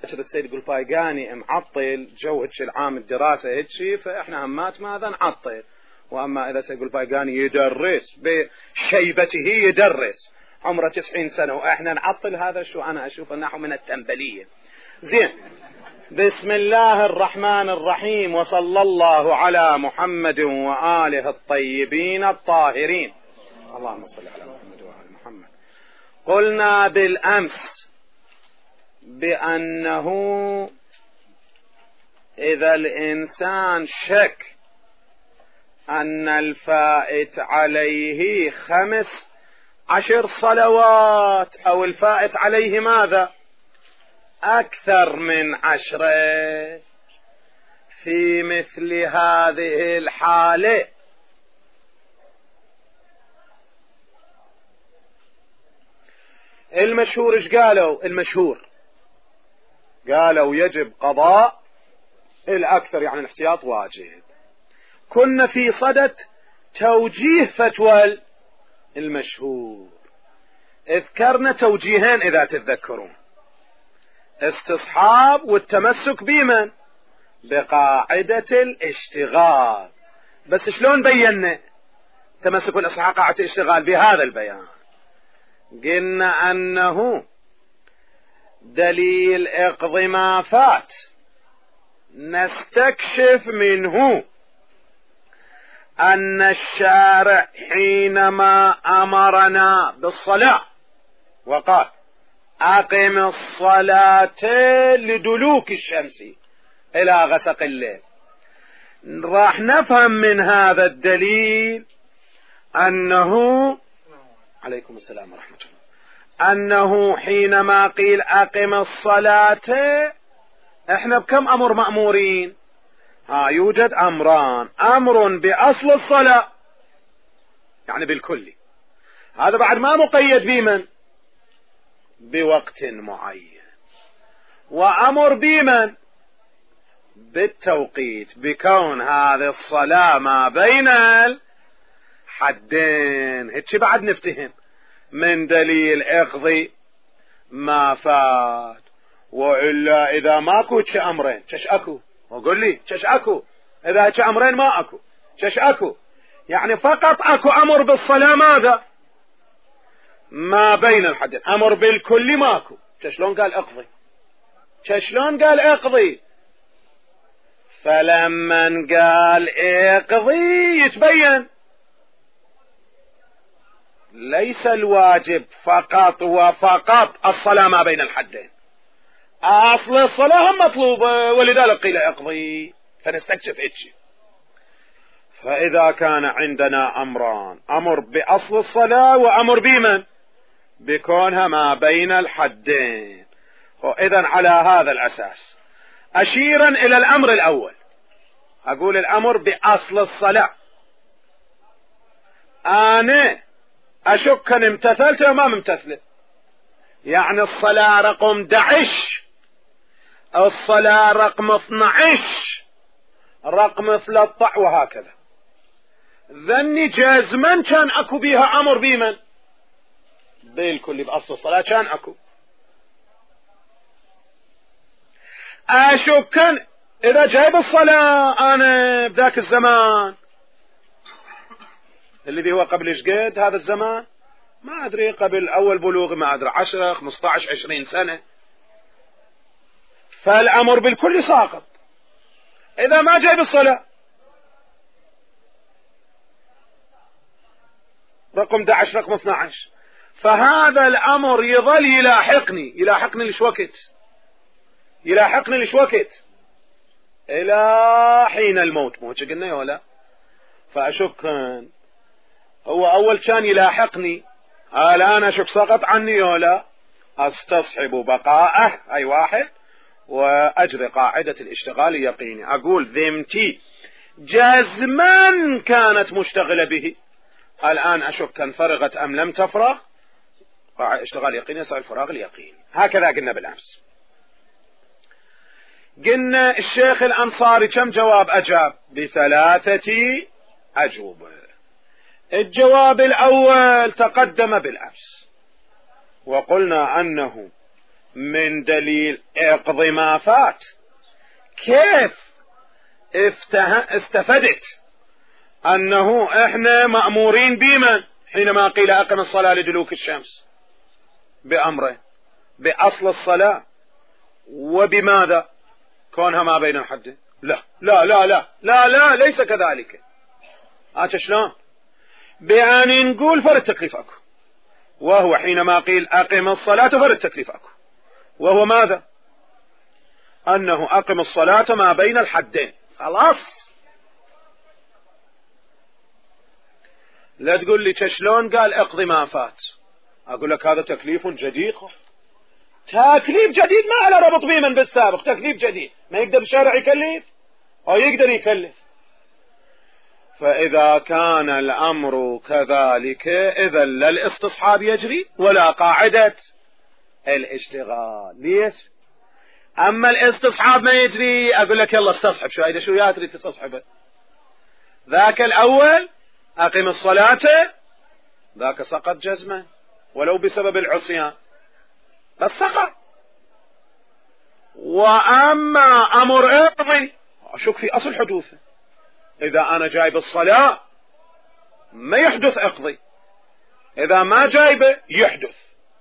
السيد قلفايقاني معطل جو هيك العام الدراسة هيك، فإحنا همات ماذا نعطل. وأما إذا السيد قلفايقاني يدرس بشيبته يدرس عمره 90 سنة وإحنا نعطل، هذا شو أنا أشوف أنه من التنبلية. زين، بسم الله الرحمن الرحيم، وصلى الله على محمد وآله الطيبين الطاهرين. اللهم صل على محمد وآل محمد. قلنا بالأمس بأنه إذا الإنسان شك أن الفائت عليه 15 صلوات أو الفائت عليه ماذا أكثر من 10، في مثل هذه الحالة المشهور ايش قالوا؟ المشهور قالوا يجب قضاء الأكثر، يعني الاحتياط واجب. كنا في صدد توجيه فتوى المشهور، اذكرنا توجيهين إذا تتذكرون: استصحاب والتمسك بمن؟ بقاعدة الاشتغال. بس شلون بينا تمسك والاستصحاب قاعدة الاشتغال؟ بهذا البيان قلنا أنه دليل اقضي ما فات نستكشف منه أن الشارع حينما أمرنا بالصلاة وقال أقم الصلاة لدلوك الشمس إلى غسق الليل، راح نفهم من هذا الدليل أنه عليكم السلام ورحمة الله، أنه حينما قيل أقم الصلاة احنا بكم أمر مأمورين؟ يوجد أمران: أمر بأصل الصلاة يعني بالكل، هذا بعد ما مقيد بمن؟ بوقت معين. وأمر بمن؟ بالتوقيت، بكون هذه الصلاة ما بين الحدين. هيك بعد نفتهم من دليل اقضي ما فات. وإلا إذا ماكو تش أمرين تش أكو، وقل لي تش أكو، إذا تش أمرين ما أكو تش أكو، يعني فقط أكو أمر بالصلاة ماذا ما بين الحدين، أمر بالكل ماكو. شلون قال اقضي؟ شلون قال اقضي؟ فلما قال اقضي يتبين ليس الواجب فقط وفقط الصلاة ما بين الحدين، أصل الصلاة هم مطلوبة، ولذلك قيل اقضي. فنستكشف إيش. فإذا كان عندنا أمران: أمر بأصل الصلاة وأمر بمن؟ بكونها ما بين الحدين. إذن على هذا الأساس أشيرا إلى الأمر الأول، أقول الأمر بأصل الصلاة أنا أشك أن امتثلت وما ممتثلت، يعني الصلاة رقم 11، الصلاة رقم 12، رقم 13 وهكذا، ذني جازما كان أكو بيها أمر بمن؟ بالكل بأصل الصلاة كان أكو. أشكا إذا جايب الصلاة أنا بذاك الزمان الذي هو قبل إشقد، هذا الزمان ما أدري قبل أول بلوغ ما أدري 10 15 20 سنة، فالأمر بالكل ساقط إذا ما جايب الصلاة. رقم 11 رقم 12، فهذا الأمر يظل يلاحقني لش وقت؟ يلاحقني لش وقت؟ إلى حين الموت، مو قلنا يا ولا؟ فأشك هو أول كان يلاحقني، الآن أشك سقط عني ولا؟ أستصحب بقاءه أي واحد وأجري قاعدة الاشتغال يقيني. أقول ذمتي جازما كانت مشتغلة به، الآن أشك أن فرغت أم لم تفرغ، اشتغال يقيني يسعى الفراغ اليقيني. هكذا قلنا بالأمس. قلنا الشيخ الأنصاري كم جواب أجاب؟ ب3 أجوبة. الجواب الأول تقدم بالأمس، وقلنا أنه من دليل اقض ما فات. كيف استفدت أنه إحنا مأمورين بمن حينما قيل أقم الصلاة لدلوك الشمس؟ بأمره، بأصل الصلاة، وبماذا؟ كونها ما بين الحدين. لا لا لا لا لا لا ليس كذلك. شلون؟ بأن نقول فرد تكليف أكو، وهو حينما قيل أقم الصلاة فرد تكليف أكو، وهو ماذا؟ أنه أقم الصلاة ما بين الحدين. خلاص، لا تقول لي شلون قال اقضي ما فات. أقول لك هذا تكليف جديد. تكليف جديد ما له ربط به من بالسابق. تكليف جديد ما يقدر الشارع يكلف أو يقدر يكلف. فإذا كان الأمر كذلك إذا لا الاستصحاب يجري ولا قاعدة الاشتغال. ليش؟ أما الاستصحاب ما يجري أقول لك يلا استصحب شو هيدا، شو يا تريد تستصحبه؟ ذاك الأول أقم الصلاة ذاك سقط جزما ولو بسبب العصيان، بس سقط. وأما أمر اقضي أشك في أصل حدوثه. إذا أنا جايب الصلاة ما يحدث اقضي، إذا ما جايبه يحدث،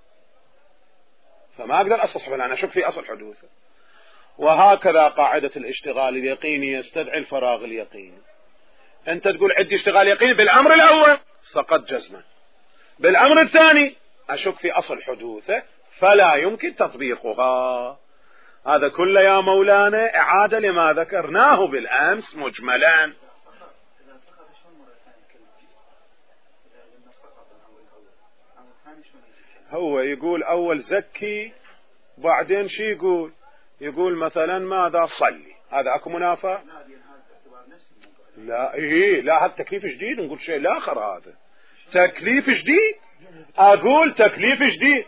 فما أقدر أستصحب لأن أشك في أصل حدوثه. وهكذا قاعدة الاشتغال اليقيني يستدعي الفراغ اليقيني. أنت تقول عندي اشتغال يقيني بالأمر الأول سقط جزما، بالأمر الثاني أشك في أصل حدوثه فلا يمكن تطبيقها. هذا كله يا مولانا إعادة لما ذكرناه بالأمس مجملا. هو يقول أول زكي بعدين شي يقول مثلا ماذا صلي. هذا أكو منافع؟ لا إيه لا، هذا تكليف جديد. نقول شيء آخر. هذا تكليف جديد. أقول تكليف جديد.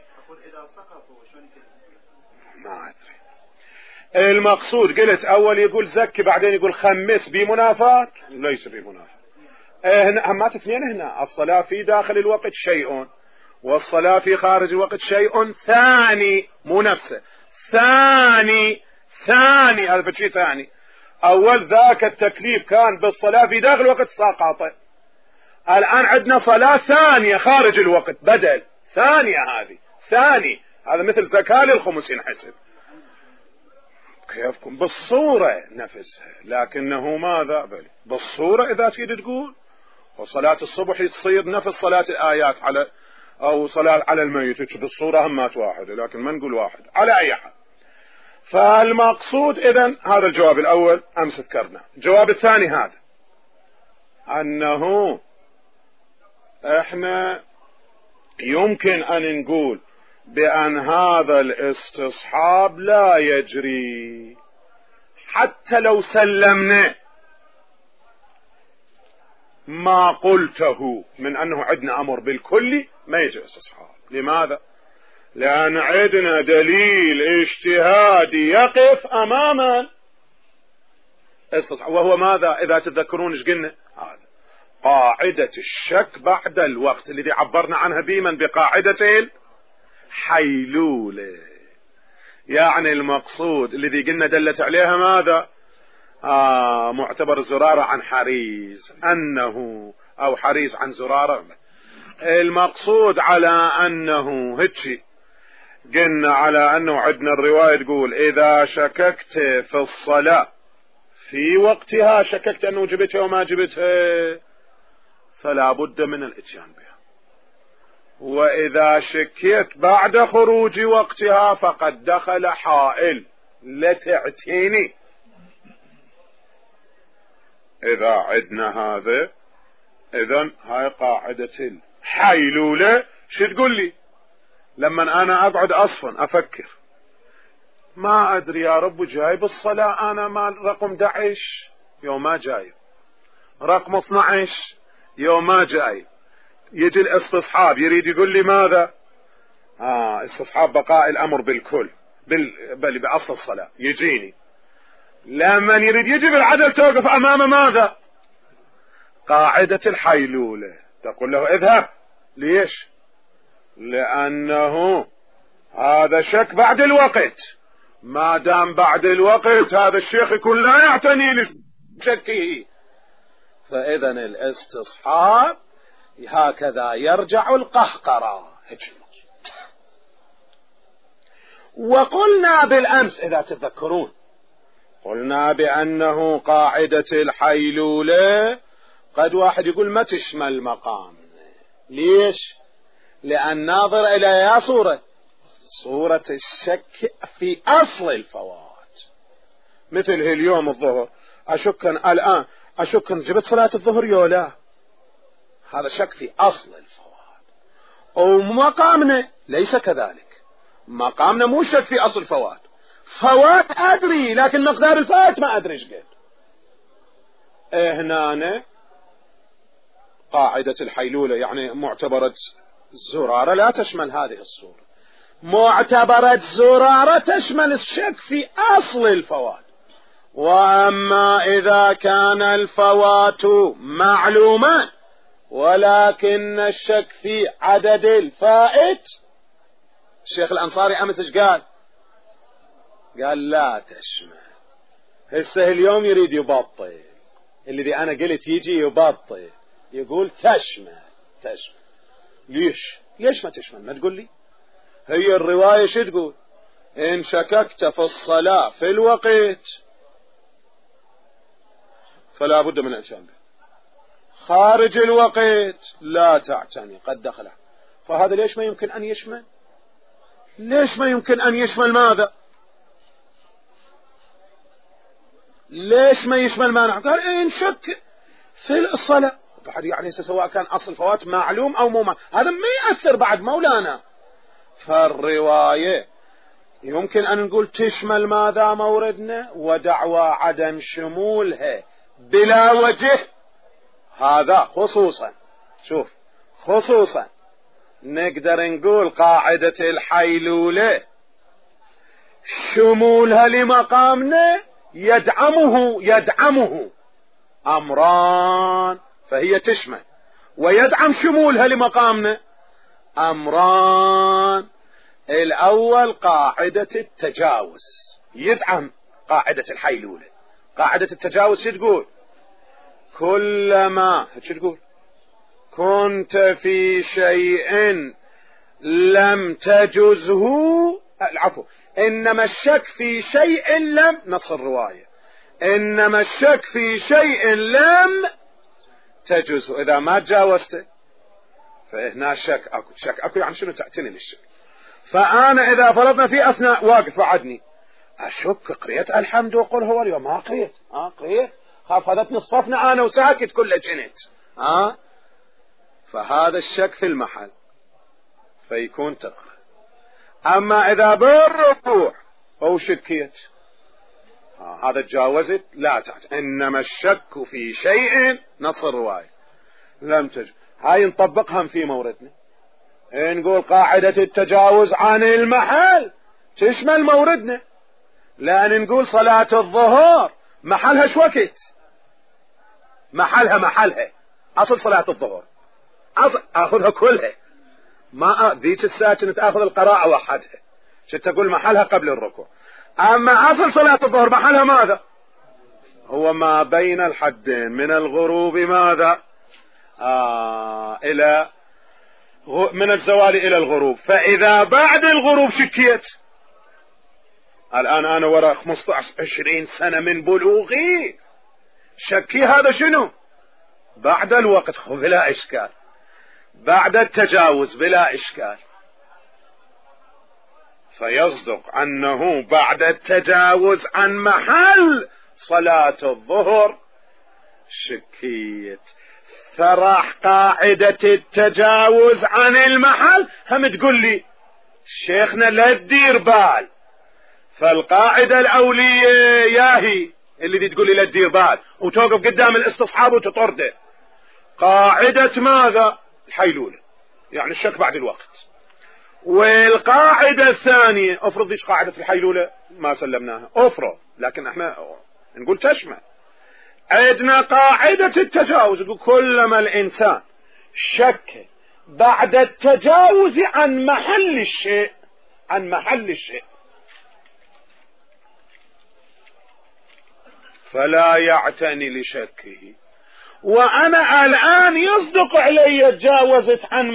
ما أدري المقصود. قلت أول يقول زكي بعدين يقول خمس بمنافات. ليس بمنافات. هنا همات اثنين. هنا الصلاة في داخل الوقت شيء والصلاة في خارج الوقت شيء ثاني، مو نفسه. ثاني هذا شيء ثاني. أول ذاك التكليف كان بالصلاة في داخل الوقت ساقطه. الآن عندنا صلاة ثانية خارج الوقت بدل ثانية. هذه ثاني، هذا مثل زكاة للخمس ينحسب. كيفكم بالصورة نفسها، لكنه ماذا بل بالصورة إذا تريد تقول وصلاة الصبح يصير نفس صلاة الآيات على أو صلاة على الميت بالصورة همات واحدة، لكن ما نقول واحد على أي حال. فالمقصود إذن هذا الجواب الأول أمس ذكرنا. الجواب الثاني هذا أنه إحنا يمكن أن نقول بأن هذا الاستصحاب لا يجري حتى لو سلمنا ما قلته من أنه عندنا أمر بالكل ما يجري استصحاب. لماذا؟ لأن عندنا دليل اجتهادي يقف أماما استصحاب، وهو ماذا؟ إذا تتذكرون ايش قلنا؟ هذا قاعدة الشك بعد الوقت الذي عبرنا عنها بمن بقاعدة الحيلولة. يعني المقصود الذي قلنا دلت عليها ماذا؟ معتبر زرارة عن حريز أنه أو حريز عن زرارة. المقصود على أنه هتشي قلنا على أنه عندنا الرواية تقول إذا شككت في الصلاة في وقتها شككت أنه جبتها وما جبتها فلا بد من الاتيان بها، وإذا شكيت بعد خروج وقتها فقد دخل حائل لتعتيني. إذا عدنا هذا إذن هاي قاعدة الحيلولة. شو تقول لي لما أنا أقعد أصفن أفكر ما أدري يا رب جايب الصلاة أنا مال رقم 11 يوم ما جايب، رقم 12 يوم ما جايب، يجي الاستصحاب يريد يقول لي ماذا؟ استصحاب بقاء الأمر بالكل بل بأصل الصلاة يجيني. لما يريد يجي بالعدل توقف أمام ماذا؟ قاعدة الحيلولة. تقول له اذهب. ليش؟ لأنه هذا شك بعد الوقت. ما دام بعد الوقت هذا الشيخ يكون لا يعتني لشكه. فإذا الاستصحاب هكذا يرجع القهقرة. وقلنا بالأمس إذا تذكرون قلنا بأنه قاعدة الحيلولة قد واحد يقول ما تشمل مقام. ليش؟ لأن ناظر إلى يا صورة الشك في أصل الفوات. مثل اليوم الظهر الآن أشك جبت صلاة الظهر يولا، هذا شك في أصل الفوات. ومقامنا ليس كذلك، مقامنا مو شك في أصل الفوات. فوات أدري لكن مقدار الفوات ما أدري ايش قد. هنا قاعدة الحيلولة يعني معتبرة زرارة لا تشمل هذه الصورة. معتبرة زرارة تشمل الشك في أصل الفوات. وأما إذا كان الفوات معلوما ولكن الشك في عدد الفائت، الشيخ الأنصاري أمس ايش قال؟ قال لا تشمل. هسه اليوم يريد يبطل اللي أنا قلت يجي يبطل يقول تشمل. ليش ما تشمل؟ ما تقول لي هي الرواية شو تقول؟ إن شككت في الصلاة في الوقت فلا بد من الإتيان به، خارج الوقت لا تعتني قد دخله. فهذا ليش ما يمكن أن يشمل؟ ليش ما يمكن أن يشمل ماذا؟ ليش ما يشمل مانع؟ قال إن شك في الصلاة بعد يعني سواء كان أصل فوات معلوم أو مو معلوم هذا ما يأثر بعد مولانا. فالرواية يمكن أن نقول تشمل ماذا موردنا، ودعوى عدم شمولها بلا وجه هذا خصوصا. شوف خصوصا نقدر نقول قاعدة الحيلولة شمولها لمقامنا يدعمه أمران، فهي تشمل ويدعم شمولها لمقامنا أمران. الأول قاعدة التجاوز يدعم قاعدة الحيلولة. قاعدة التجاوز شو تقول؟ كلما شو تقول؟ كنت في شيء لم تجزه، العفو، إنما الشك في شيء لم، نص الرواية إنما الشك في شيء لم تجزه، إذا ما تجاوزته فهنا شك أكو يعني شنو تعتني للشك. فأنا إذا فرضنا في أثناء واقف بعدني أشك قريت الحمد وقل هو اليوم ما قريت خافضتني الصفنة أنا وساكت كل جنت فهذا الشك في المحل فيكون تقرأ. أما إذا بالركوع أو شكيت هذا تجاوزت لا تعت، إنما الشك في شيء، نص الرواية لم تجد. هاي نطبقها في موردنا، نقول قاعدة التجاوز عن المحل تشمل موردنا، لأن نقول صلاة الظهر محلها شو وقت؟ محلها أصل صلاة الظهر أخذها كلها، ما ذيك الساعة تأخذ القراءة وحدها تقول محلها قبل الركوع. أما أصل صلاة الظهر محلها ماذا؟ هو ما بين الحدين من الغروب ماذا؟ إلى من الزوال إلى الغروب. فإذا بعد الغروب شكيت، الآن أنا وراء 15-20 سنة من بلوغي، شكي هذا شنو؟ بعد الوقت بلا إشكال، بعد التجاوز بلا إشكال، فيصدق أنه بعد التجاوز عن محل صلاة الظهر شكيت. فراح قاعدة التجاوز عن المحل هم تقول لي شيخنا لا تدير بال. فالقاعدة الأولية ياهي اللي تقول لي لا تدير بال وتوقف قدام الاستصحاب وتطرده، قاعدة ماذا؟ الحيلولة، يعني الشك بعد الوقت. والقاعدة الثانية افرض ايش قاعدة الحيلولة ما سلمناها، افرض، لكن احنا نقول تشمل. عندنا قاعدة التجاوز يقول كلما الإنسان شك بعد التجاوز عن محل الشيء عن محل الشيء، فلا يعتني لشكه. وأنا الآن يصدق علي تجاوزت عن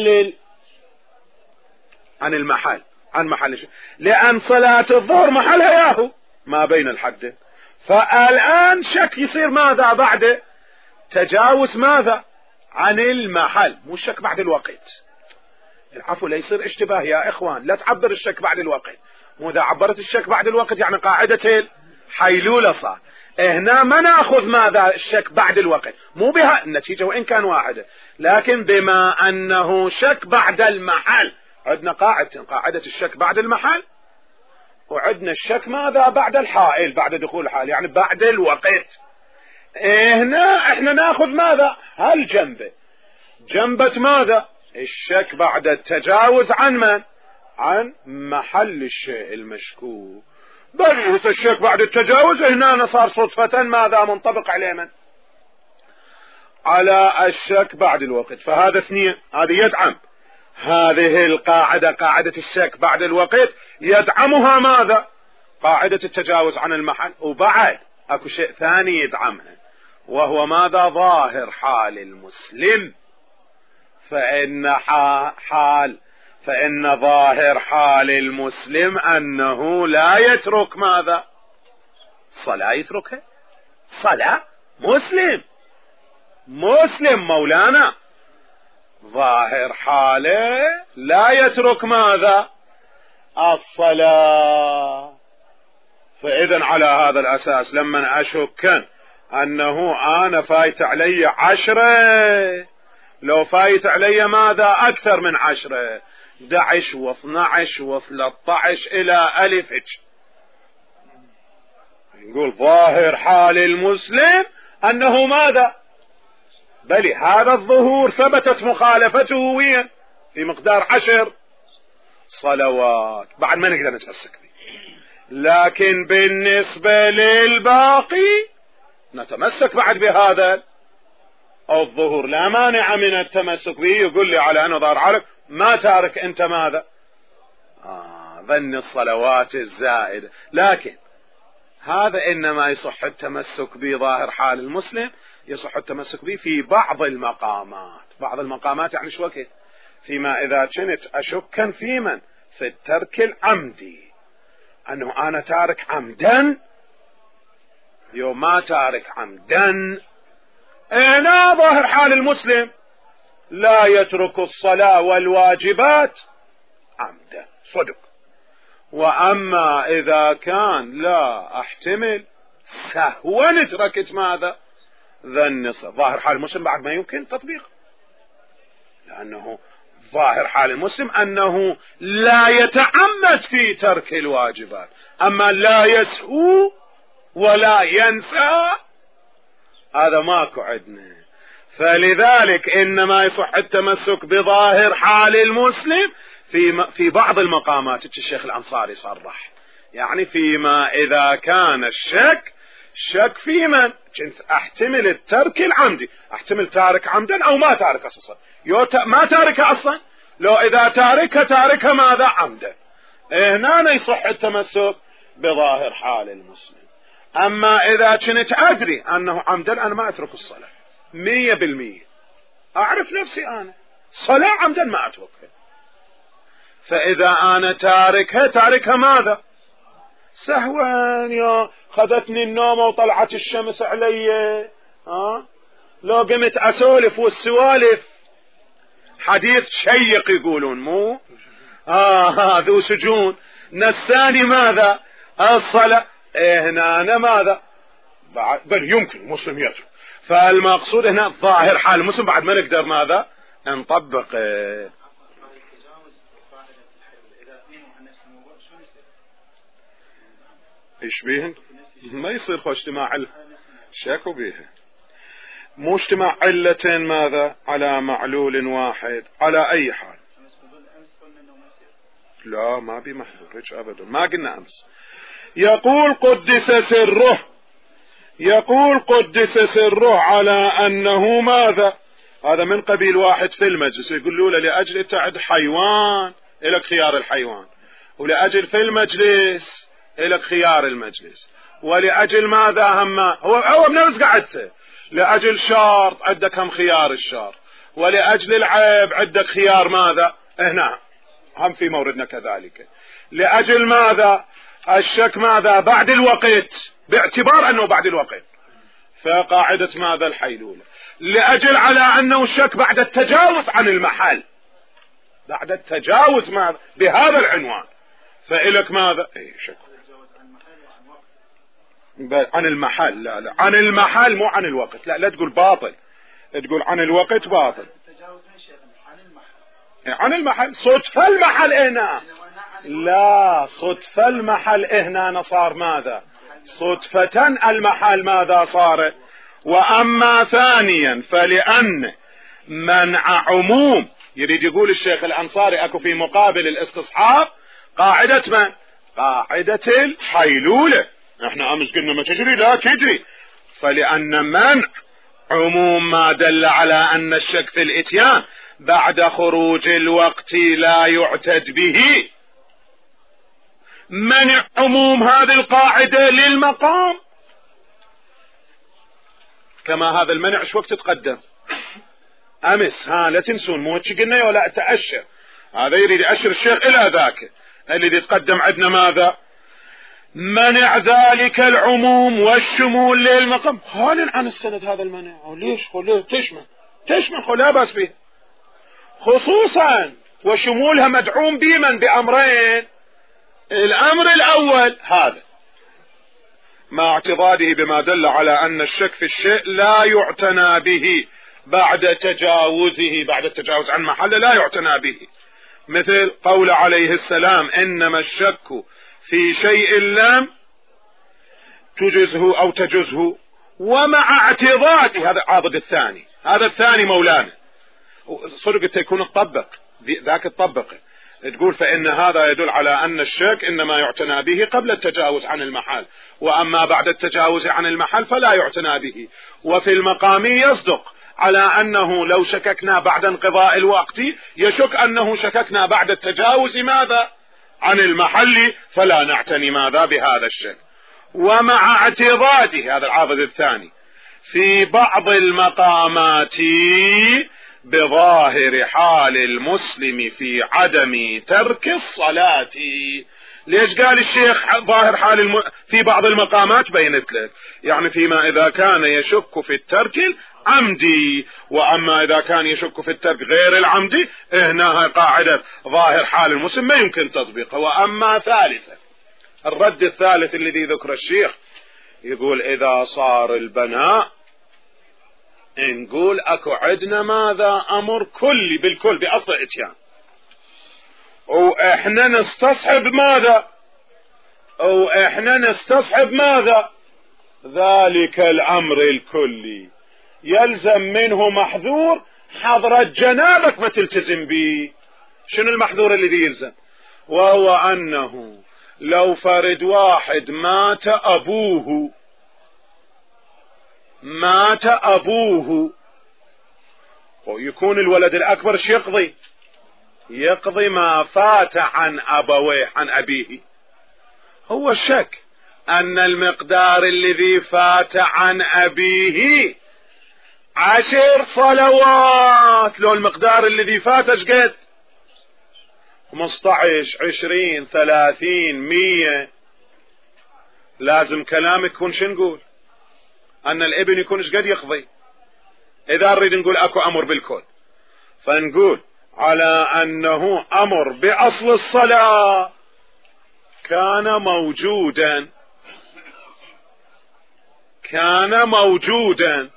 محل الشيء، لأن صلاة الظهر محلها ياهو ما بين الحدين. فالآن شك يصير ماذا بعد تجاوز ماذا عن المحل، مو الشك بعد الوقت. العفو، لا يصير اشتباه يا إخوان، لا تعبر الشك بعد الوقت. مو إذا عبرت الشك بعد الوقت يعني قاعدة الحيلولة صار. هنا ما ناخذ ماذا الشك بعد الوقت، مو بها النتيجة وإن كان واحدة، لكن بما أنه شك بعد المحل. عندنا قاعدة الشك بعد المحل، وعندنا الشك ماذا بعد الحائل، بعد دخول الحائل يعني بعد الوقت. هنا احنا ناخذ ماذا جنبة ماذا الشك بعد التجاوز عن محل الشيء المشكوك. بل الشك بعد التجاوز هنا صار صدفة ماذا منطبق عليه على الشك بعد الوقت. فهذا اثنين، هذه يدعم هذه القاعدة، قاعدة الشك بعد الوقت يدعمها ماذا قاعدة التجاوز عن المحل. وبعد اكو شيء ثاني يدعمها، وهو ماذا ظاهر حال المسلم. فإن ظاهر حال المسلم أنه لا يترك ماذا صلاة، يتركها صلاة. مسلم مولانا ظاهر حاله لا يترك ماذا الصلاة. فإذا على هذا الأساس لما أشك أنه أنا فايت علي 10، لو فايت علي ماذا أكثر من 10، 11 و12 و13 إلى ألف، نقول ظاهر حال المسلم أنه ماذا بل هذا الظهور ثبتت مخالفته وين في مقدار 10 صلوات، بعد ما نقدر نتمسك به. لكن بالنسبة للباقي نتمسك بعد بهذا الظهور، لا مانع من التمسك به. يقول لي على أنه ظهر حالك ما تارك أنت ماذا ظن الصلوات الزائدة. لكن هذا إنما يصح التمسك بظاهر حال المسلم، يصح التمسك به في بعض المقامات يعني شو وقت فيما إذا كنت أشكا في من في الترك العمدي، أنه أنا تارك عمدا يوم ما تارك عمدا. هنا ظاهر حال المسلم لا يترك الصلاة والواجبات عمدا صدق. وأما إذا كان لا أحتمل سهوا تركت ماذا ظن ظاهر حال المسلم بعد ما يمكن تطبيق، لأنه ظاهر حال المسلم أنه لا يتعمد في ترك الواجبات، أما لا يسهو ولا ينسى هذا ماكو عندنا. فلذلك إنما يصح التمسك بظاهر حال المسلم في بعض المقامات. الشيخ الأنصاري صرح يعني فيما إذا كان الشك في من كنت أحتمل الترك العمدي، أحتمل تارك عمدا أو ما تارك أصلا، ما تارك أصلا، لو إذا تارك ماذا عمدا، هنا يصح التمسك بظاهر حال المسلم. أما إذا كنت أدري أنه عمدا أنا ما أترك الصلاة 100%، أعرف نفسي أنا صلاة عمدا ما أتركها، فإذا أنا تاركها ماذا سهوا، يا خذتني النوم وطلعت الشمس علي، لو قمت أسولف والسوالف حديث شيق يقولون مو ذو سجون نساني ماذا الصلاة. هنا أنا ماذا بل يمكن المسلم يترك. فالمقصود هنا ظاهر حال المسلم بعد ما نقدر ماذا نطبق. ايش بيهن ما يصير خو اجتماع شاكو بيها، مو اجتماع علتين ماذا على معلول واحد على اي حال. لا ما بي محرج ابدا، ما قلنا امس. يقول قدس سره على انه ماذا، هذا من قبيل واحد في المجلس يقول له لأجل تعد حيوان إلك خيار الحيوان، ولأجل في المجلس إلك خيار المجلس، ولأجل ماذا هم هو بنفس قعدته، لأجل شرط عندك هم خيار الشرط، ولأجل العيب عندك خيار ماذا هنا هم في موردنا كذلك. لأجل ماذا الشك ماذا بعد الوقت، باعتبار أنه بعد الوقت، فقاعدة ماذا الحيلولة. لأجل على أنه الشك بعد التجاوز عن المحل، بعد التجاوز ماذا بهذا العنوان، فإلك ماذا شك عن المحل. لا عن المحل مو عن الوقت، لا تقول باطل، تقول عن الوقت باطل. عن المحل صدفة المحل هنا، لا صدفة المحل هنا صار ماذا صدفة المحل ماذا صار. وأما ثانيا فلأن منع عموم، يريد يقول الشيخ الأنصاري أكو في مقابل الاستصحاب قاعدة من قاعدة الحيلولة. احنا امس قلنا ما تجري لا تجري، فلأن منع عموم ما دل على أن الشك في الإتيان بعد خروج الوقت لا يعتد به، منع عموم هذه القاعدة للمقام، كما هذا المنع شو وقت تقدم أمس، لا تنسون مو قلنا ولا تأشر، هذا يريد يأشر الشيخ إلى ذاك الذي يتقدم عندنا ماذا منع ذلك العموم والشمول للمقام خال عن السند. هذا المنع ليش تشمل لا بأس به، خصوصا وشمولها مدعوم بمن بأمرين. الأمر الأول هذا مع اعتضاده بما دل على أن الشك في الشيء لا يعتنى به بعد تجاوزه، بعد التجاوز عن محله لا يعتنى به، مثل قول عليه السلام إنما الشك في شيء لم تجزه أو تجزه، ومع اعتضاده هذا عاضد الثاني، هذا الثاني مولانا صدق يكون تطبق ذاك تطبق، تقول فإن هذا يدل على أن الشك إنما يعتنى به قبل التجاوز عن المحل، وأما بعد التجاوز عن المحل فلا يعتنى به. وفي المقام يصدق على أنه لو شككنا بعد انقضاء الوقت يشك أنه شككنا بعد التجاوز ماذا عن المحل، فلا نعتني ماذا بهذا الشك. ومع اعتضاده هذا العاضد الثاني في بعض المقامات بظاهر حال المسلم في عدم ترك الصلاة. ليش قال الشيخ ظاهر حال في بعض المقامات؟ بينت لك يعني فيما إذا كان يشك في الترك العمدي، وأما إذا كان يشك في الترك غير العمدي هنا قاعدة ظاهر حال المسلم ما يمكن تطبيقها. وأما ثالثا الرد الثالث الذي ذكر الشيخ يقول إذا صار البناء نقول أكو عدنا ماذا أمر كلي بالكل بأصل الإتيان، وإحنا نستصحب ماذا ذلك الأمر الكلي يلزم منه محذور حضرة جنابك ما تلتزم به. شنو المحذور الذي يلزم؟ وهو أنه لو فرد واحد مات أبوه ويكون الولد الأكبر يقضي ما فات عن أبويه عن أبيه. هو الشك أن المقدار الذي فات عن أبيه 10 صلوات، لو المقدار الذي فات قد 15 20 30 100 لازم كلامك يكون شو نقول أن الابن يكون ايش قد يقضي. إذا نريد نقول أكو أمر بالكل فنقول على أنه أمر بأصل الصلاة كان موجودا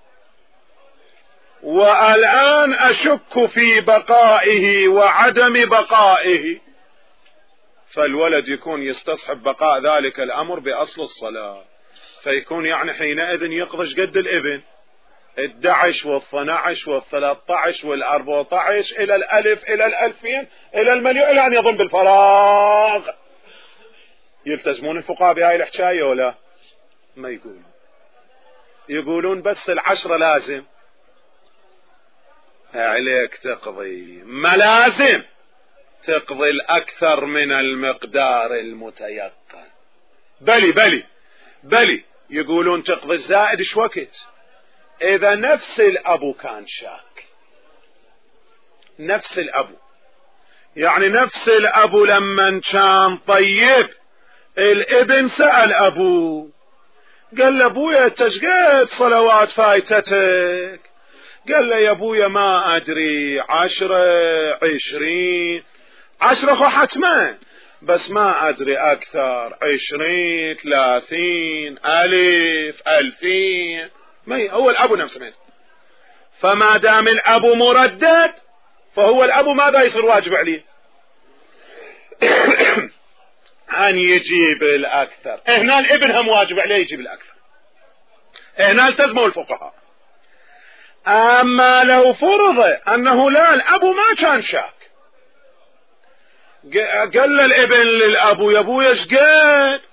والآن أشك في بقائه وعدم بقائه، فالولد يكون يستصحب بقاء ذلك الأمر بأصل الصلاة، فيكون يعني حينئذ يقضش قد الابن 11 وال12 وال13 وال14 إلى الألف إلى الألفين إلى المليون إلى أن يظن بالفراغ. يلتزمون الفقهاء بهاي الحكاية ولا ما يقولون بس 10 لازم عليك تقضي، ما لازم تقضي الأكثر من المقدار المتيقن. بلي يقولون تقضي الزائد شو وقت؟ إذا نفس الأبو كان شاك، نفس الأبو، يعني نفس الأبو لما كان طيب الابن سأل أبوه قال له أبويا تشقيت صلوات فايتتك؟ قال له يا أبويا ما أدري 10 20 10 خو حتما، بس ما أدري أكثر 20 30 1000 2000 ما هو الأبو نفسه منه. فما دام الأبو مردد فهو الأبو ماذا يصير واجب عليه؟ أن يجيب الأكثر. هنا الابن هم واجب عليه يجيب الأكثر، هنا التزموا الفقهاء. أما لو فرض أنه لا الأبو ما كان شاك، قال الابن للأبو يا أبو يشقد؟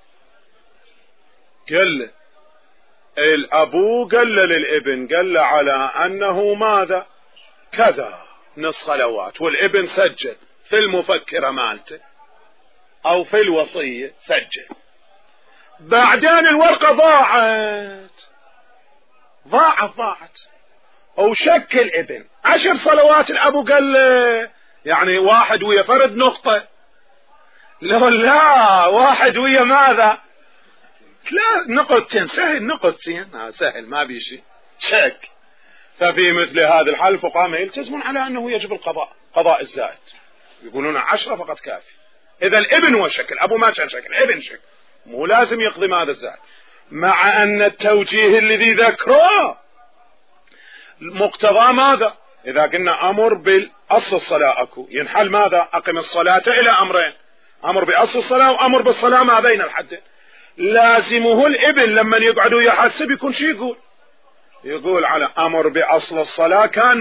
قال الأبو قال للابن قال له على أنه ماذا كذا من الصلوات، والابن سجل في المفكرة مالته أو في الوصية سجل. بعدين الورقة ضاعت أو شك الابن 10 صلوات، الأبو قال له يعني 1 ويا فرد نقطة، لا 1 ويا ماذا؟ لا نقطتين، سهل نقطتين سهل ما بيشي شك. ففي مثل هذا الحال الفقهاء ما يلتزمون على أنه يجب القضاء، قضاء الزائد، يقولون 10 فقط كافي. إذا الابن هو شك، الأبو ما كان شك، الابن شك، مو لازم يقضي ماذا الزائد. مع أن التوجيه الذي ذكره مقتضى ماذا؟ إذا قلنا أمر بالأصل الصلاة أكو ينحل ماذا؟ أقم الصلاة إلى أمرين، أمر بأصل الصلاة وأمر بالصلاة ما بين الحدين. لازمه الابن لما يقعدوا يحسب يكون شي يقول على أمر بأصل الصلاة كان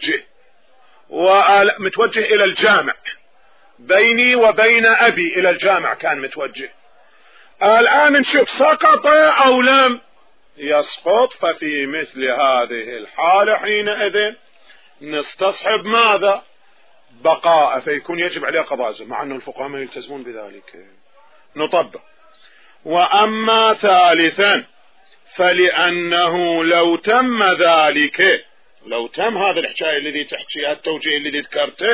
متوجه إلى الجامع، بيني وبين أبي إلى الجامع كان متوجه. الآن نشوف سقط أو لم يسقط. ففي مثل هذه الحالة حينئذ نستصحب ماذا؟ بقاء، فيكون يجب عليه قضاء، مع أن الفقهاء ما يلتزمون بذلك. نطبق. وأما ثالثا فلأنه لو تم ذلك، لو تم هذا الحكاية الذي تحكيها التوجيه الذي ذكرته،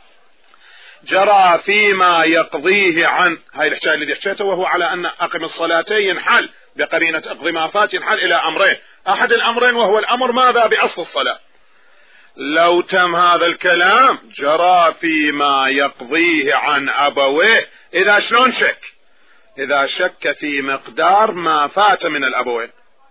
جرى فيما يقضيه عن هاي الحكاية الذي حكيته، وهو على أن أقم الصلاتين ينحل بقرينة أقضي ما فات، ينحل إلى أمرين، أحد الأمرين وهو الأمر ماذا؟ بأصل الصلاة. لو تم هذا الكلام جرى فيما يقضيه عن أبويه. إذا شلون شك؟ إذا شك في مقدار ما فات من الأبوين،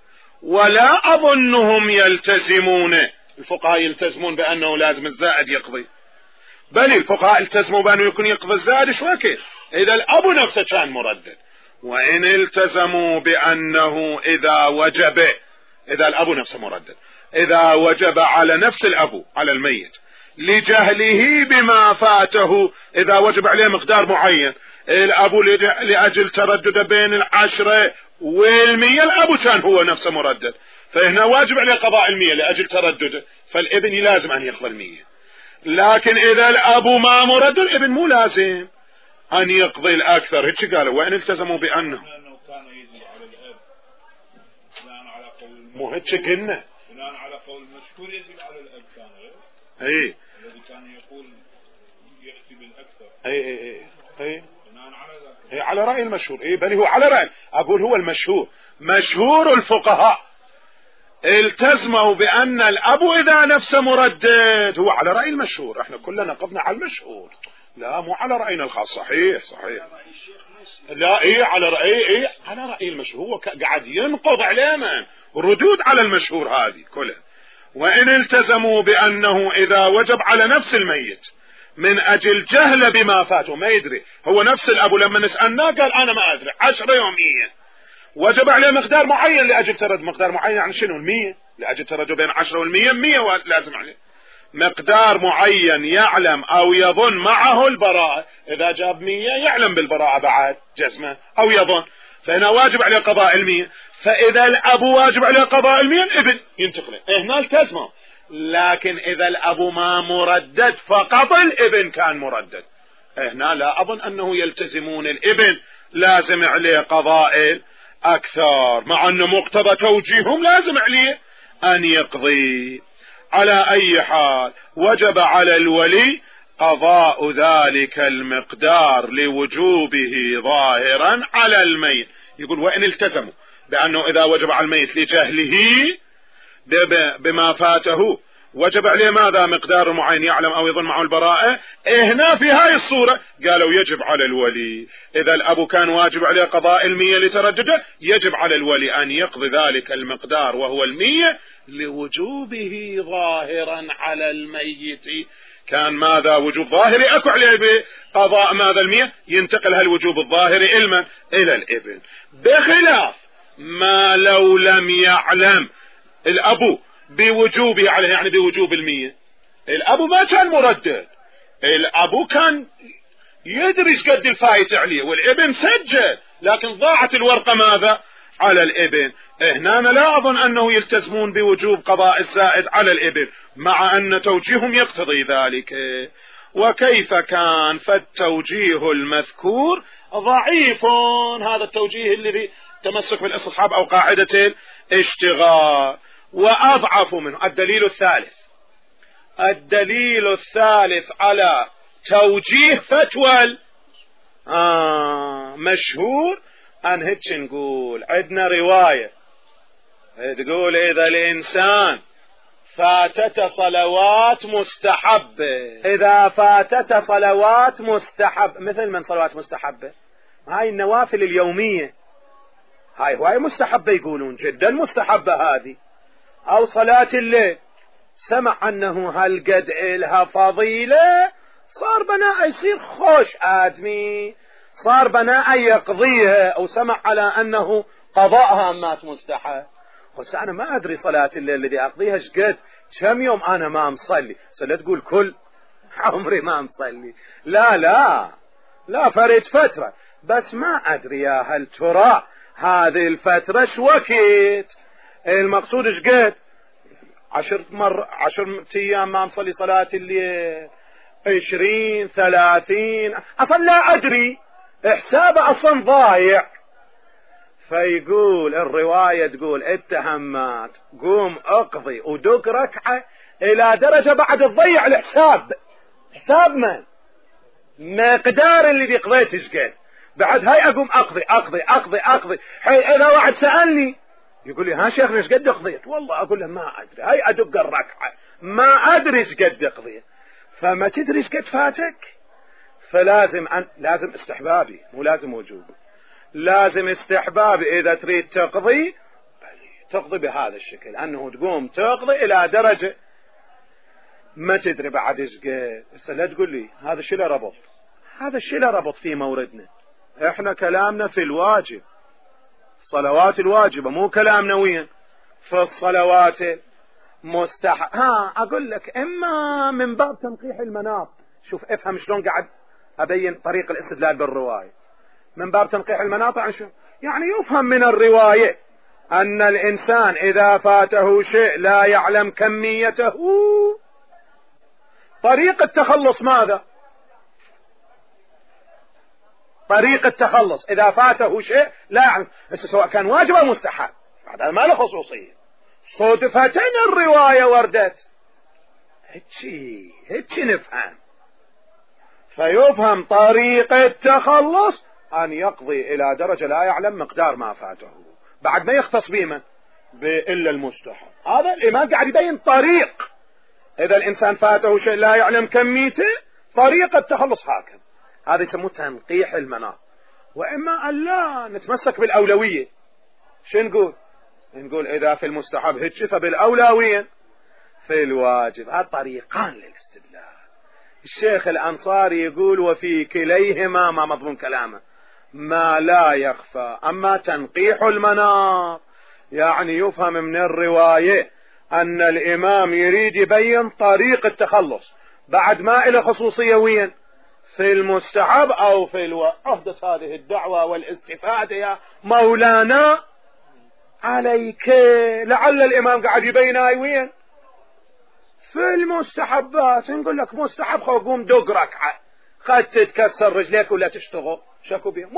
ولا أظنهم يلتزمون، الفقهاء يلتزمون بأنه لازم الزائد يقضي، بل الفقهاء التزموا بأنه يكون يقضي الزائد شو وكيل إذا الأبو نفسه كان مردد. وإن التزموا بأنه إذا وجب، إذا الأبو نفسه مردد، إذا وجب على نفس الأبو على الميت لجهله بما فاته، إذا وجب عليه مقدار معين، الأبو لأجل تردد بين 10 و100، الأبو كان هو نفسه مردد، فهنا واجب عليه قضاء 100 لأجل تردده، فالابن لازم أن يقضي 100. لكن إذا الأبو ما مردد الابن مو لازم أن يقضي الأكثر. هيك قالوا وإن التزموا بأنه كان يجب على الأب بناء على قول مو هيك قلنا بناء على قول المشهور يجب على الأب كان اي الذي كان يقول يأتي بالأكثر اي بناء على ذلك اي على رأي المشهور. اي بل هو على رأي، أقول هو المشهور، مشهور الفقهاء التزموا بأن الأبو إذا نفسه مردد، هو على رأي المشهور، احنا كلنا قضنا على المشهور، لا مو على رأينا الخاص. صحيح لا على رأي المشهور، هو قاعد ينقض علينا ردود على المشهور هذه كلها. وإن التزموا بأنه إذا وجب على نفس الميت من أجل جهل بما فاته، ما يدري هو نفس الأبو لما نسألنا قال أنا ما أدري 10 يوميا، وجب عليه مقدار معين لأجل ترد، مقدار معين يعني شنو 100 لأجل ترد بين 10 و100 100 لازم عليه مقدار معين يعلم أو يظن معه البراءة، إذا جاب 100 يعلم بالبراءة بعد جزمة أو يظن، فهنا واجب عليه قضاء 100. فإذا الأبو واجب عليه قضاء 100 الابن ينتقله، هنا التزمه. لكن إذا الأبو ما مردد فقط الابن كان مردد، هنا لا أظن أنه يلتزمون الابن لازم عليه قضاء أكثر، مع أن مقتضى توجيههم لازم عليه أن يقضي. على أي حال وجب على الولي قضاء ذلك المقدار لوجوبه ظاهرا على الميت. يقول وإن التزموا بأنه إذا وجب على الميت لجهله بما فاته وجب عليه ماذا مقدار معين يعلم أو يظن معه البراءة، هنا في هاي الصورة قالوا يجب على الولي. إذا الأب كان واجب عليه قضاء 100 لتردده، يجب على الولي أن يقضي ذلك المقدار وهو 100 لوجوبه ظاهرا على الميت. كان ماذا وجوب ظاهري أكو عليه بقضاء ماذا 100، ينتقل هالوجوب الظاهري إلى الابن، بخلاف ما لو لم يعلم الأب بوجوبه عليه، يعني بوجوب 100. الأب ما كان مردد، الأب كان يدري ايش قد الفايت عليه، والابن سجل، لكن ضاعت الورقة ماذا على الابن. هنا أنا لا أظن أنه يلتزمون بوجوب قضاء الزائد على الابن، مع أن توجيههم يقتضي ذلك. وكيف كان فالتوجيه المذكور ضعيف، هذا التوجيه الذي تمسك بالاستصحاب أو قاعدة الاشتغال، وأضعف منه الدليل الثالث على توجيه فتوى مشهور أن هيك نقول عندنا رواية تقول إذا الإنسان فاتت صلوات مستحبة، إذا فاتت صلوات مستحبة، مثل من صلوات مستحبة هاي النوافل اليومية، هاي مستحبة، يقولون جدا مستحبة هذه، أو صلاة الليل، سمع أنه هالقد إلها فضيلة، صار بناء يصير خوش آدمي، صار بناء يقضيها، أو سمع على أنه قضاءها مات مستحب. بس أنا ما أدري صلاة الليل الذي أقضيها شقد، كم يوم أنا ما مصلي، لا تقول كل عمري ما مصلي، لا فرد فترة، بس ما أدري يا هل ترى هذه الفترة شوكت، المقصود شقد 10 أيام ما مصلي صلاة الليل، 20 30 أصلا لا أدري، حسابه أصلا ضايع. فيقول الرواية تقول اتهمات قوم اقضي ودق ركعة، إلى درجة بعد تضيع الحساب، حساب من مقدار اللي قضيت شقد، بعد هاي أقوم أقضي. إذا واحد سألني يقول لي ها شيخنا ايش قد قضيت، والله أقول له ما أدري، هاي أدق الركعة ما أدري ايش قد قضيت. فما تدري ايش قد فاتك، فلازم لازم استحبابي، مو لازم وجوبي، لازم استحبابي. إذا تريد تقضي بهذا الشكل، أنه تقوم تقضي إلى درجة ما تدري بعد ايش قد. لا تقول لي هذا الشيء لا ربط، هذا الشيء لا ربط في موردنا، احنا كلامنا في الواجب، الصلوات الواجبة، مو كلامنا وين في الصلوات أقول لك إما من باب تنقيح المناط، شوف افهم شلون قاعد أبين طريق الاستدلال بالرواية، من باب تنقيح المناط، يعني يفهم من الرواية أن الإنسان إذا فاته شيء لا يعلم كميته، طريق التخلص ماذا؟ طريق التخلص إذا فاته شيء لا يعلم، سواء كان واجب أو مستحب، هذا ما له خصوصية، صدفة الرواية وردت هيك نفهم. فيفهم طريق التخلص أن يقضي إلى درجة لا يعلم مقدار ما فاته، بعد ما يختص بمن إلا المستحب. هذا الإمام قاعد يبين طريق، إذا الإنسان فاته شيء لا يعلم كميته، طريق التخلص هكذا، هذا يسموه تنقيح المناط. وإما أن لا نتمسك بالأولوية، شو نقول إذا في المستحب هيك فبالأولوية في الواجب. هذا طريقان للاستدلال. الشيخ الأنصاري يقول وفي كليهما ما مضمون كلامه ما لا يخفى. أما تنقيح المناط يعني يفهم من الرواية أن الإمام يريد يبين طريق التخلص بعد ما إلى خصوصية وين في المستحب أو في أحدث هذه الدعوة والاستفادة يا مولانا عليك، لعل الإمام قاعد يبين هاي وين في المستحبات. نقول لك مستحب قوم دق ركعة، قد تتكسر رجليك ولا تشتغل شكو بيه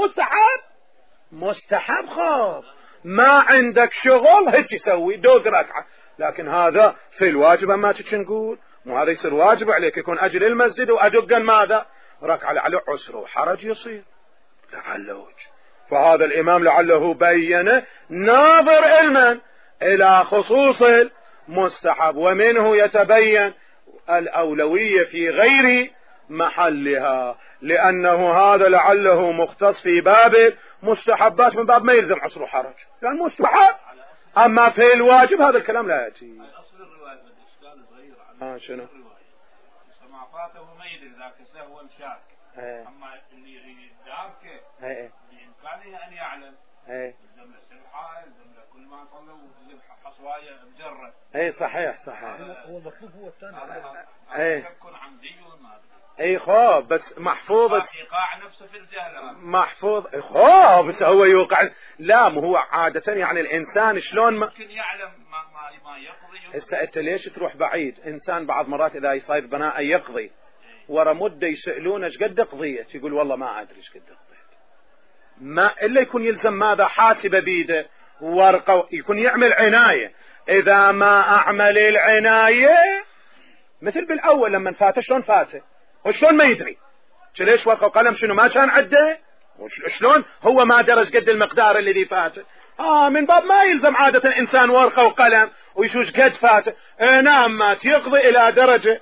مستحب خاب ما عندك شغل هيك يسوي دوق ركعة. لكن هذا في الواجب ما تنقول مو هذا يصير واجب عليك يكون أجل المسجد وأدقا ماذا ركعة على عسر وحرج يصير لعله. فهذا الإمام لعله بين ناظر علما إلى خصوص المستحب ومنه يتبين الأولوية في غير محلها لأنه هذا لعله مختص في باب مستحبات من باب ما يلزم عسر وحرج لأن مستحب. أما في الواجب هذا الكلام لا يأتي. أصل الرواية إشكال صغير على شنو سمع فاته ما يدري ذاك سهوا شاك أما اللي يدارك بإمكانه أن يعلم يلزم له سبحة يلزم له كل ما صلى وذبح حصواية مجرة. صحيح هو المطلوب هو الثاني يكون عمدي وما خواب بس محفوظ إيقاع نفسه في الجهل محفوظ خواب بس هو يوقع لا مو هو عادة يعني الإنسان شلون ممكن يعلم ما يقضي. هسه أنت ليش تروح بعيد؟ إنسان بعض مرات إذا يصير بناء يقضي ورا مدة يسألونه ايش قد قضيت يقول والله ما أدري ايش قد قضيت ما إلا يكون يلزم ماذا حاسبة بيده ورقة يكون يعمل عناية. إذا ما أعمل العناية مثل بالأول لما فاته شلون فاته وشلون ما يدري ليش ورقة وقلم شنو ما كان عده شلون هو ما درج قد المقدار الذي فاته. من باب ما يلزم عادة إنسان ورقة وقلم ويشوش قد فاته نعم مات يقضي إلى درجة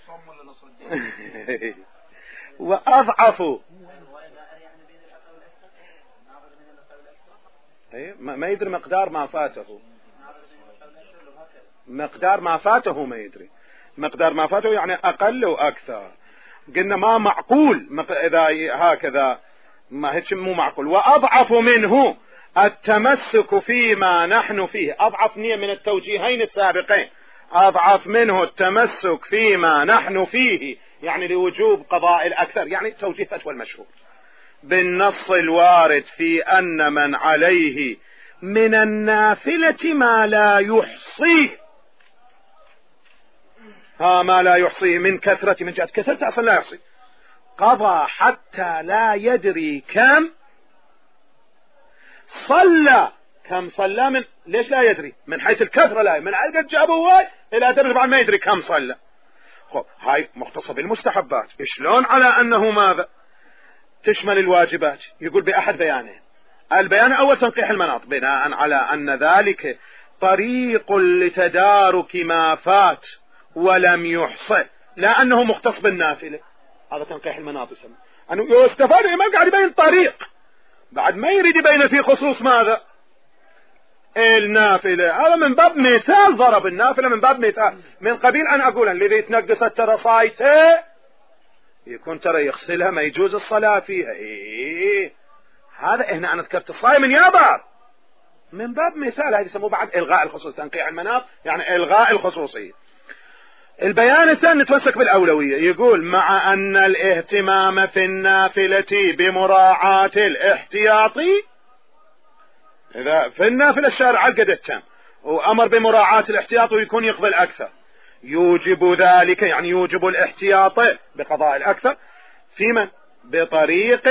وأضعفوا ما يدري مقدار ما فاته ما يدري مقدار ما فاته يعني أقل وأكثر. قلنا ما معقول إذا هكذا ما هيك مو معقول. وأضعف منه التمسك فيما نحن فيه أضعف نية من التوجيهين السابقين. أضعف منه التمسك فيما نحن فيه يعني لوجوب قضاء الأكثر يعني توجيه فتوى المشهور بالنص الوارد في أن من عليه من النافلة ما لا يحصيه ما لا يحصيه من كثرة من جهة كثرة أصلا لا يحصي قضى حتى لا يدري كم صلى من ليش لا يدري من حيث الكثرة لا من قد جابه واي إلى درجة بعد ما يدري كم صلى. هاي مختصة بالمستحبات شلون على أنه ماذا تشمل الواجبات يقول بأحد بيانين. البيان أول تنقيح المناط بناء على أن ذلك طريق لتدارك ما فات ولم يحصى لا أنه مختص بالنافلة. هذا تنقيح المناط يسمى أنه يستفاد ما قاعد يبين طريق بعد ما يريد يبين في خصوص ماذا النافلة. هذا من باب مثال ضرب النافلة من باب مثال من قبيل أن أقول الذي تنقصت ترى صايته يكون ترى يغسلها ما يجوز الصلاة فيها هذا هنا أنا ذكرت الصايم من يابار من باب مثال. هذا يسموه بعد إلغاء الخصوص تنقيح المناط يعني إلغاء الخصوصية. البيان الثاني نتمسك بالأولوية يقول مع أن الاهتمام في النافلة بمراعاة الاحتياطي إذا في النافلة الشارع قد التام وأمر بمراعاة الاحتياط ويكون يقضي الأكثر يوجب ذلك يعني يوجب الاحتياط بقضاء الأكثر في من بطريق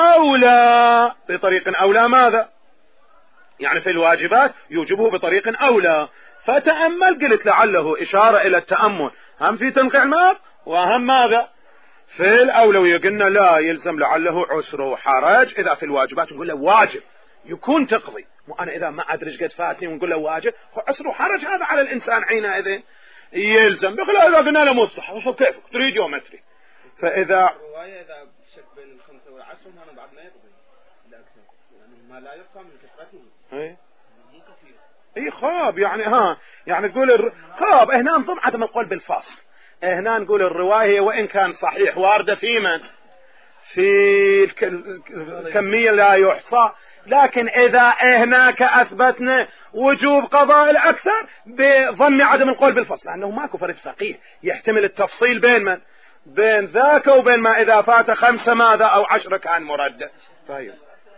أولى ماذا يعني في الواجبات يوجبه بطريق أولى. فتأمل قلت لعله إشارة إلى التأمل هم في تنقيح الماء وهم ماذا في الأولوية. قلنا لا يلزم لعله عسر وحرج إذا في الواجبات نقول له واجب يكون تقضي وأنا إذا ما أدري قد فاتني ونقول له واجب عسر وحرج هذا على الإنسان حينئذ يلزم بخلاف إذا قلنا له مستحب كيف تريد يوم أتري. فإذا الرواية إذا شك بين الخمسة والعشر هنا بعد ما يقضي يعني ما لا يقصى من كثرته اي خاب يعني يعني تقول خاب هنا نظم عدم القول بالفصل. هنا نقول الرواية وإن كان صحيح واردة في من في الكمية لا يحصى لكن إذا هناك أثبتنا وجوب قضاء الأكثر بظن عدم القول بالفصل لأنه ماكو فرد فقيه يحتمل التفصيل بين من بين ذاك وبين ما إذا فات 5 ماذا أو 10 كان مردد. طيب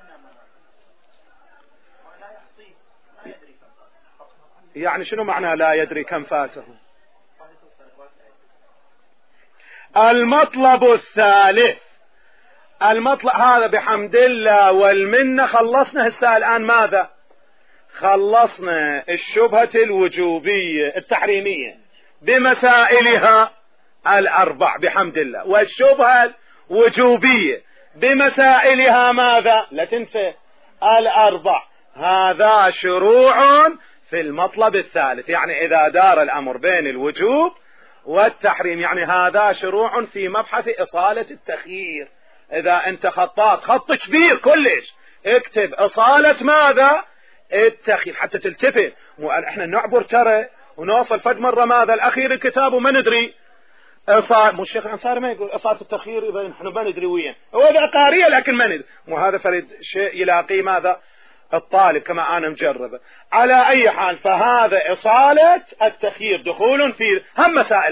يعني شنو معنى لا يدري كم فاته؟ المطلب الثالث المطلب هذا بحمد الله والمنة خلصنا هسه الآن ماذا؟ خلصنا الشبهة الوجوبية التحريمية بمسائلها الأربع بحمد الله، والشبهة الوجوبية بمسائلها ماذا؟ لا تنسى الأربع. هذا شروع في المطلب الثالث، يعني إذا دار الأمر بين الوجوب والتحريم، يعني هذا شروع في مبحث إصالة التخيير. إذا أنت خطاط خط كبير كلش اكتب إصالة ماذا؟ التخيير، حتى تلتفت. احنا نعبر ترى ونوصل فد مرة ماذا الأخير الكتاب وما ندري مو الشيخ الأنصاري ما يقول إصالة التخيير إذا نحن ما ندري وين هو عقارية لكن ما ندري، وهذا فريد شيء يلاقي ماذا الطالب كما أنا مجربه. على أي حال فهذا إصالة التخيير دخول في هم مسائل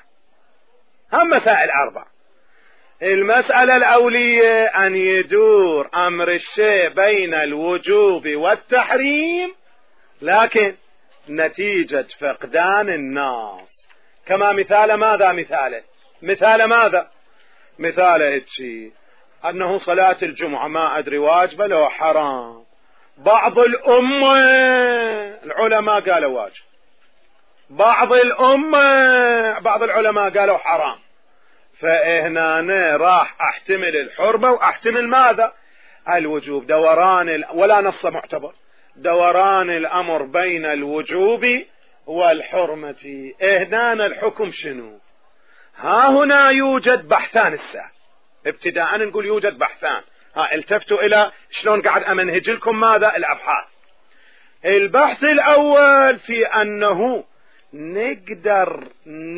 أربع. المسألة الأولية أن يدور أمر الشيء بين الوجوب والتحريم لكن نتيجة فقدان النص. كما مثال ماذا؟ مثال ماذا؟ مثال هيك أنه صلاة الجمعة ما أدري واجبة لو حرام، بعض الأمة العلماء قالوا واجب، بعض العلماء قالوا حرام، فهنا راح احتمل الحرمة واحتمل ماذا؟ الوجوب. ولا نص معتبر، دوران الأمر بين الوجوب والحرمة. هنا الحكم شنو؟ ها هنا يوجد بحثان الساعة ابتداء، نقول يوجد بحثان. التفتوا إلى شلون قاعد أمنهج لكم ماذا الأبحاث. البحث الأول في أنه نقدر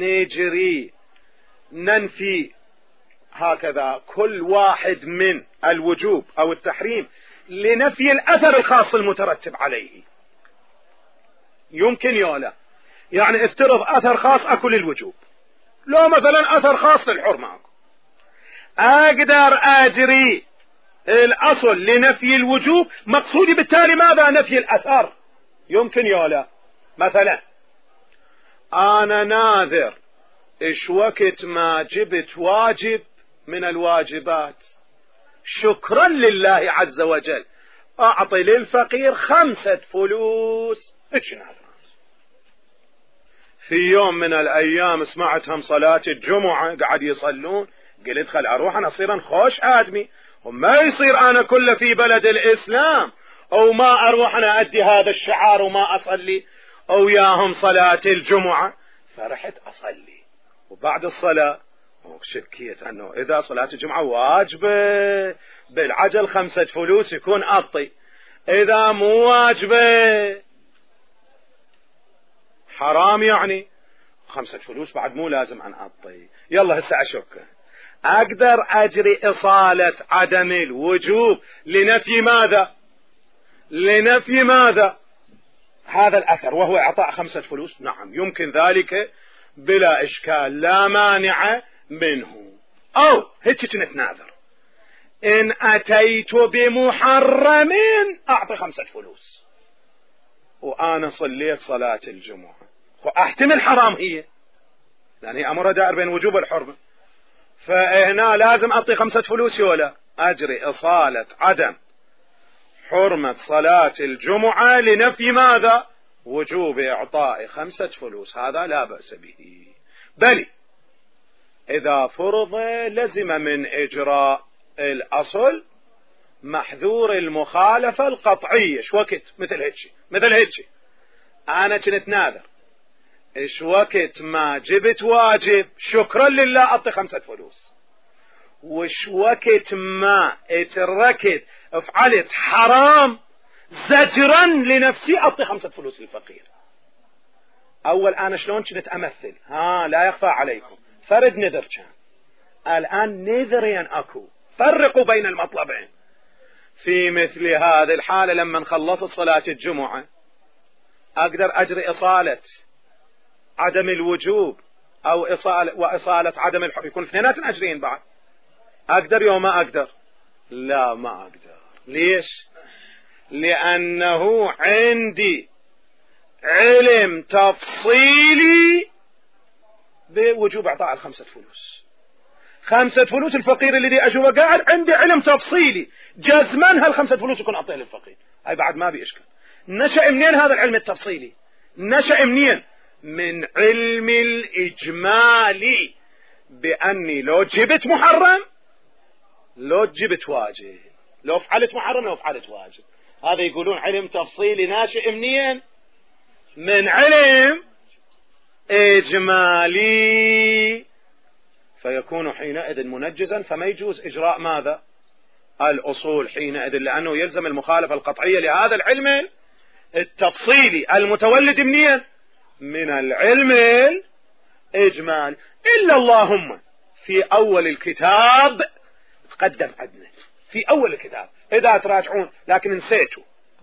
ننفي هكذا كل واحد من الوجوب أو التحريم لنفي الأثر الخاص المترتب عليه. يمكن يولا، يعني افترض أثر خاص أكل الوجوب، لو مثلا أثر خاص للحرمة أقدر أجري الأصل لنفي الوجوب، مقصودي بالتالي ماذا؟ نفي الأثر. يمكن يولا، مثلا أنا ناذر إيش وقت ما جبت واجب من الواجبات شكرا لله عز وجل أعطي للفقير 5 فلوس. إيش ناذر؟ في يوم من الأيام سمعتهم صلاة الجمعة قاعد يصلون، قلت خل أروح أنا أصير خوش آدمي، وما يصير أنا كله في بلد الإسلام أو ما أروح أنا أدي هذا الشعار وما أصلي أو ياهم صلاة الجمعة. فرحت أصلي، وبعد الصلاة شكيت أنه إذا صلاة الجمعة واجبة بالعجل 5 فلوس يكون أعطي، إذا مو واجبة حرام يعني 5 فلوس بعد مو لازم أن أعطي. يلا هسه أشك أقدر أجري إصالة عدم الوجوب لنفي ماذا؟ لنفي ماذا؟ هذا الأثر وهو إعطاء 5 فلوس. نعم يمكن ذلك بلا إشكال، لا مانع منه. أو هيك نتناظر، إن أتيت بمحرم أعطي 5 فلوس وأنا صليت صلاة الجمعة، أحتمل حرام هي لأن هي أمر دائر بين وجوب والحرمة، فهنا لازم أعطي 5 فلوس ولا أجري إصالة عدم حرمة صلاة الجمعة لنفي ماذا؟ وجوب إعطاء 5 فلوس. هذا لا بأس به، بل إذا فرض لزم من إجراء الأصل محذور المخالفة القطعية. شو وقت مثل هيك أنا كنت ناذر إيش وقت ما جبت واجب شكرا لله أعطي 5 فلوس، وش وقت ما اتركت فعلت حرام زجرا لنفسي أعطي 5 فلوس للفقير. أول أنا شلون كنت أمثل؟ لا يخفى عليكم، فرد نذر كان، الآن نذرين أكو، فرقوا بين المطلبين. في مثل هذه الحالة لما نخلص صلاة الجمعة أقدر أجري إصالة عدم الوجوب أو وإصالة عدم الحرمة، يكون اثنينات أجرين بعد. أقدر يوم ما أقدر؟ لا ما أقدر. ليش؟ لأنه عندي علم تفصيلي بوجوب إعطاء 5 فلوس، 5 فلوس الفقير اللي أشوفه قاعد عندي علم تفصيلي جزما هال5 فلوس يكون أعطيه للفقير، هاي بعد ما بيشكل. نشأ منين هذا العلم التفصيلي؟ نشأ منين؟ من علم الإجمالي، بأني لو جبت محرم لو جبت واجب، لو فعلت محرم لو فعلت واجب. هذا يقولون علم تفصيلي ناشئ منين؟ من علم إجمالي، فيكون حينئذ منجزا، فما يجوز إجراء ماذا؟ الأصول حينئذ، لأنه يلزم المخالفة القطعية لهذا العلم التفصيلي المتولد منين؟ من العلم الإجمالي. إلا اللهم في أول الكتاب تقدم عندنا، في أول الكتاب إذا تراجعون، لكن نسيتوا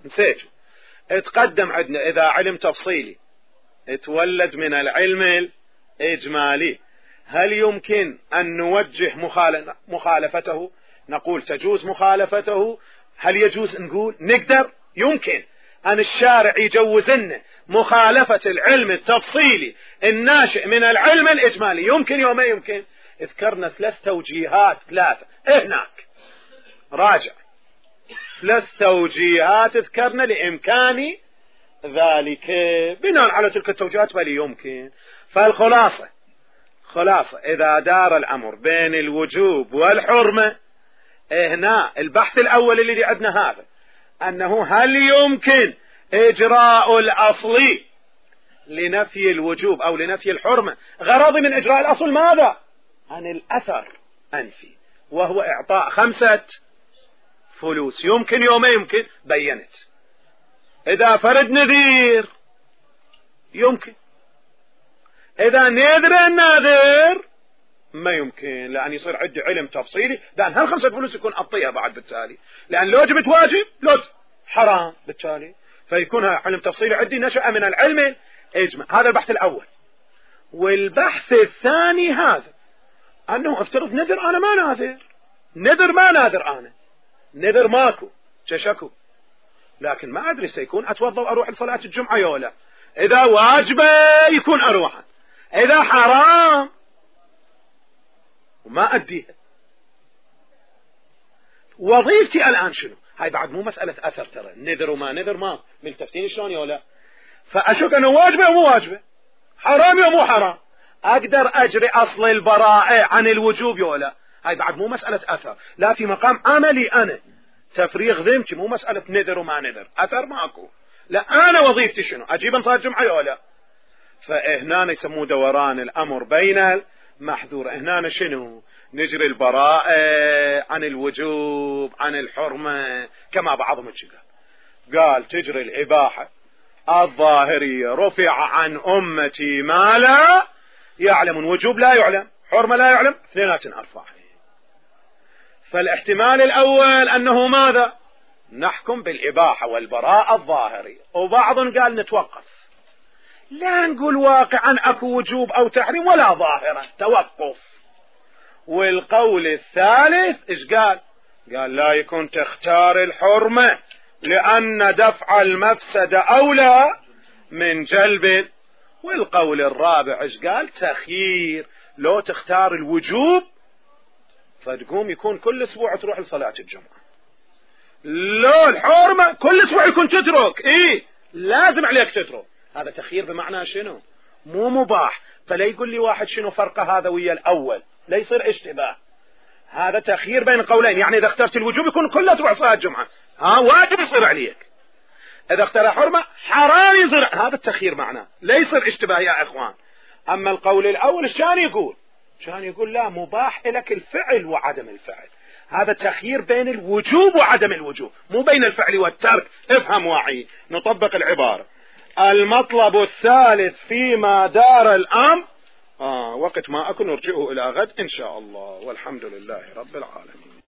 تقدم عندنا إذا علم تفصيلي اتولد من العلم الإجمالي، هل يمكن أن نوجه مخالفته؟ نقول تجوز مخالفته. هل يجوز نقول نقدر؟ يمكن أن الشارع يجوز لنا مخالفة العلم التفصيلي الناشئ من العلم الإجمالي. يمكن يوم ما يمكن. اذكرنا 3 توجيهات، 3 هناك راجع 3 توجيهات ذكرنا لإمكان ذلك. بناء على تلك التوجيهات بل يمكن. فالخلاصة إذا دار الأمر بين الوجوب والحرمة، هنا البحث الأول اللي عندنا هذا أنه هل يمكن إجراء الأصل لنفي الوجوب أو لنفي الحرمة؟ غرضي من إجراء الأصل ماذا؟ عن الأثر أنفي، وهو إعطاء 5 فلوس. يمكن يوم يمكن بينت. إذا فرد نذير يمكن، إذا نذر الناذر ما يمكن، لأن يصير عندي علم تفصيلي، لأن هال5 فلوس يكون أعطيها بعد بالتالي، لأن لو جبت واجب لو حرام بالتالي، فيكون علم تفصيلي عندي نشأ من العلم إجماع. هذا البحث الأول. والبحث الثاني هذا أنه افترض نذر أنا ما ناذر، أنا نذر ماكو شكو، لكن ما أدري سيكون أتوضأ وأروح لصلاة الجمعة يولا، إذا واجبة يكون أروح، إذا حرام وما أديها. وظيفتي الآن شنو؟ هاي بعد مو مسألة أثر، ترى نذر وما نذر ما ملتفتين شلون يولا، فأشك أنه واجبة ومو واجبة، حرام ومو حرام، أقدر أجري أصل البراءة عن الوجوب يولا. هاي بعد مو مسألة أثر، لا في مقام عملي أنا تفريغ ذمتي، مو مسألة نذر وما نذر، أثر ماكو، لا أنا وظيفتي شنو؟ أجيب صلاة الجمعة يولا. فهنا يسموه دوران الأمر بين المحذور. هنا شنو؟ نجري البراءة عن الوجوب عن الحرمة، كما بعضهم قال تجري الإباحة الظاهرية، رفع عن أمتي ما لا يعلم، وجوب لا يعلم، حرمة لا يعلم، 2 أرفع. فالاحتمال الأول أنه ماذا؟ نحكم بالإباحة والبراءة الظاهرية، وبعض قال نتوقف، لا نقول واقعا أكو وجوب أو تحريم ولا ظاهرة، توقف. والقول الثالث إيش قال؟ قال لا يكون تختار الحرمة لأن دفع المفسدة أولى من جلب. والقول الرابع إيش قال؟ تخيير، لو تختار الوجوب فتقوم يكون كل أسبوع تروح لصلاة الجمعة، لو الحرمة كل أسبوع يكون تترك، لازم عليك تترك. هذا تخيير بمعنى شنو؟ مو مباح. فلا يقول لي واحد شنو فرقه هذا ويا الأول، لا يصير اشتباه. هذا تخيير بين قولين، يعني إذا اخترت الوجوب يكون كله تروح صلاة الجمعة، واجب يصير عليك. إذا اختار حرمة حرام يصير، هذا التخيير معناه لا يصير اشتباه يا إخوان. أما القول الأول الشان يقول لا، مباح لك الفعل وعدم الفعل. هذا تخيير بين الوجوب وعدم الوجوب، مو بين الفعل والترك. افهم واعي، نطبق العبارة. المطلب الثالث فيما دار الأمر وقت ما أكون نرجعه إلى غد إن شاء الله، والحمد لله رب العالمين.